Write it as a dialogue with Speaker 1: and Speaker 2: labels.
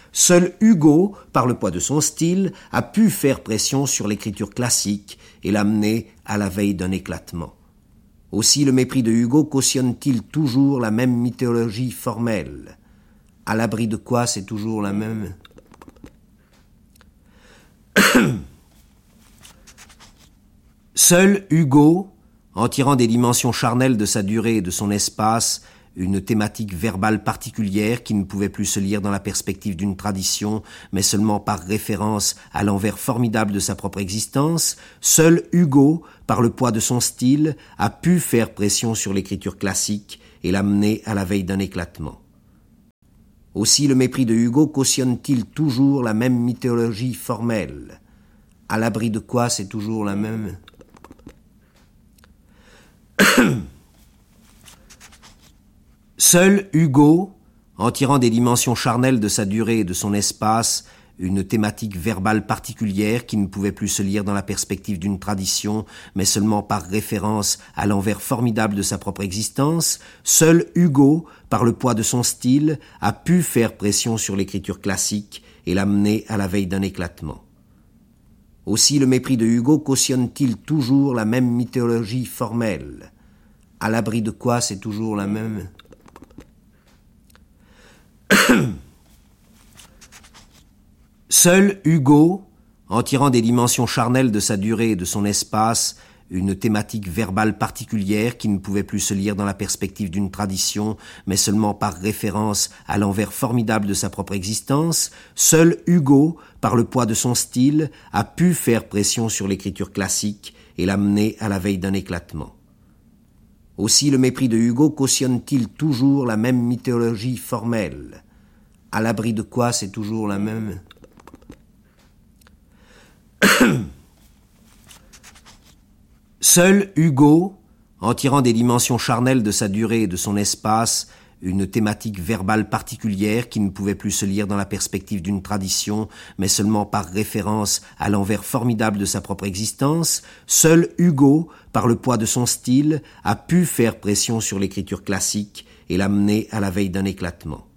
Speaker 1: Seul Hugo, par le poids de son style, a pu faire pression sur l'écriture classique et l'amener à la veille d'un éclatement. Aussi le mépris de Hugo cautionne-t-il toujours la même mythologie formelle. À l'abri de quoi c'est toujours la même... Seul Hugo, en tirant des dimensions charnelles de sa durée et de son espace, une thématique verbale particulière qui ne pouvait plus se lire dans la perspective d'une tradition, mais seulement par référence à l'envers formidable de sa propre existence, seul Hugo, par le poids de son style, a pu faire pression sur l'écriture classique et l'amener à la veille d'un éclatement. Aussi le mépris de Hugo cautionne-t-il toujours la même mythologie formelle. À l'abri de quoi c'est toujours la même... Seul Hugo, en tirant des dimensions charnelles de sa durée et de son espace, une thématique verbale particulière qui ne pouvait plus se lire dans la perspective d'une tradition, mais seulement par référence à l'envers formidable de sa propre existence, seul Hugo, par le poids de son style, a pu faire pression sur l'écriture classique et l'amener à la veille d'un éclatement. Aussi le mépris de Hugo cautionne-t-il toujours la même mythologie formelle. À l'abri de quoi c'est toujours la même... Seul Hugo, en tirant des dimensions charnelles de sa durée et de son espace, une thématique verbale particulière qui ne pouvait plus se lire dans la perspective d'une tradition, mais seulement par référence à l'envers formidable de sa propre existence, seul Hugo, par le poids de son style, a pu faire pression sur l'écriture classique et l'amener à la veille d'un éclatement. Aussi le mépris de Hugo cautionne-t-il toujours la même mythologie formelle. À l'abri de quoi c'est toujours la même... Seul Hugo, en tirant des dimensions charnelles de sa durée et de son espace, une thématique verbale particulière qui ne pouvait plus se lire dans la perspective d'une tradition, mais seulement par référence à l'envers formidable de sa propre existence, seul Hugo, par le poids de son style, a pu faire pression sur l'écriture classique et l'amener à la veille d'un éclatement.